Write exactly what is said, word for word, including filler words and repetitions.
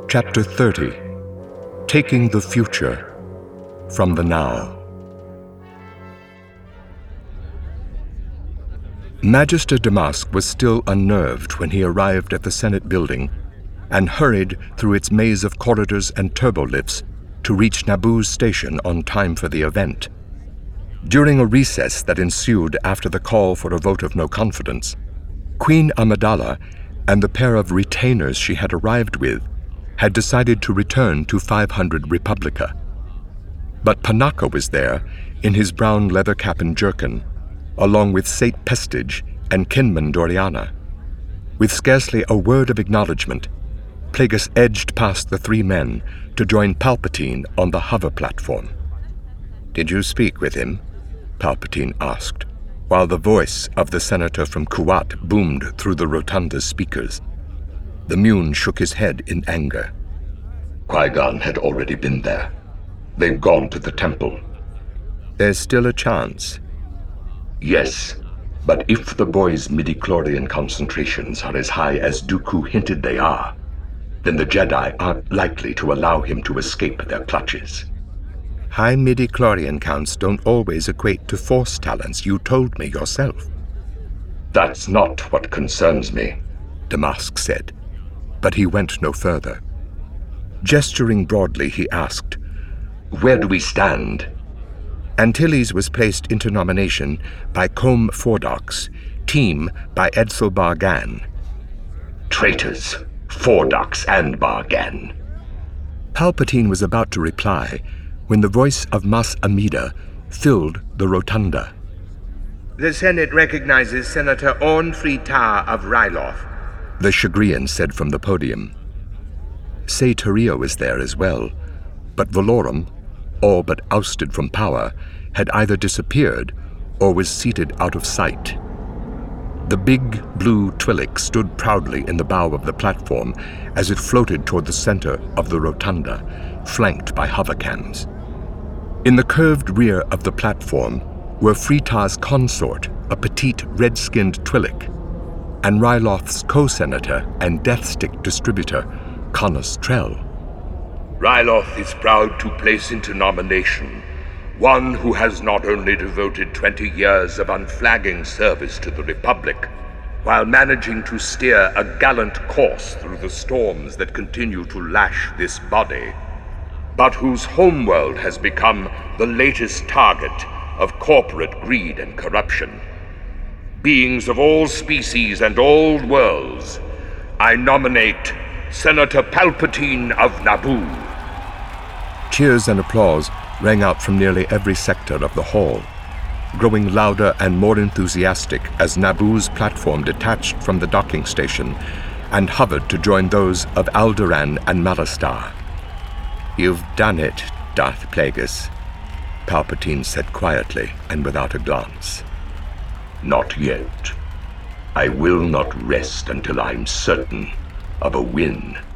Chapter thirty. Taking the Future from the Now. Magister Damask was still unnerved when he arrived at the Senate building and hurried through its maze of corridors and turbolifts to reach Naboo's station on time for the event. During a recess that ensued after the call for a vote of no confidence, Queen Amidala and the pair of retainers she had arrived with had decided to return to five hundred Republica. But Panaka was there in his brown leather cap and jerkin, along with Sate Pestage and Kinman Doriana. With scarcely a word of acknowledgement, Plagueis edged past the three men to join Palpatine on the hover platform. "Did you speak with him?" Palpatine asked, while the voice of the senator from Kuat boomed through the rotunda's speakers. The Mune shook his head in anger. Qui-Gon had already been there. They've gone to the temple. There's still a chance. Yes, but if the boys' midichlorian concentrations are as high as Dooku hinted they are, then the Jedi aren't likely to allow him to escape their clutches. High midichlorian counts don't always equate to force talents, you told me yourself. That's not what concerns me, Damask said, but he went no further. Gesturing broadly, he asked, "Where do we stand?" Antilles was placed into nomination by Com Fordox, team by Edsel Bargan. Traitors, Fordox and Bargan. Palpatine was about to reply when the voice of Mas Amida filled the rotunda. The Senate recognizes Senator Orn Free-Taa of Ryloth, the Chagrian said from the podium. Say Taria was there as well, but Valorum, all but ousted from power, had either disappeared or was seated out of sight. The big blue Twi'lek stood proudly in the bow of the platform as it floated toward the center of the rotunda, flanked by hovercams. In the curved rear of the platform were Free-Taa's consort, a petite red-skinned Twi'lek, and Ryloth's co-senator and Deathstick distributor, Connus Trell. Ryloth is proud to place into nomination one who has not only devoted twenty years of unflagging service to the Republic, while managing to steer a gallant course through the storms that continue to lash this body, but whose homeworld has become the latest target of corporate greed and corruption. Beings of all species and all worlds, I nominate Senator Palpatine of Naboo. Cheers and applause rang out from nearly every sector of the hall, growing louder and more enthusiastic as Naboo's platform detached from the docking station and hovered to join those of Alderaan and Malastare. "You've done it, Darth Plagueis," Palpatine said quietly and without a glance. Not yet. I will not rest until I'm certain of a win.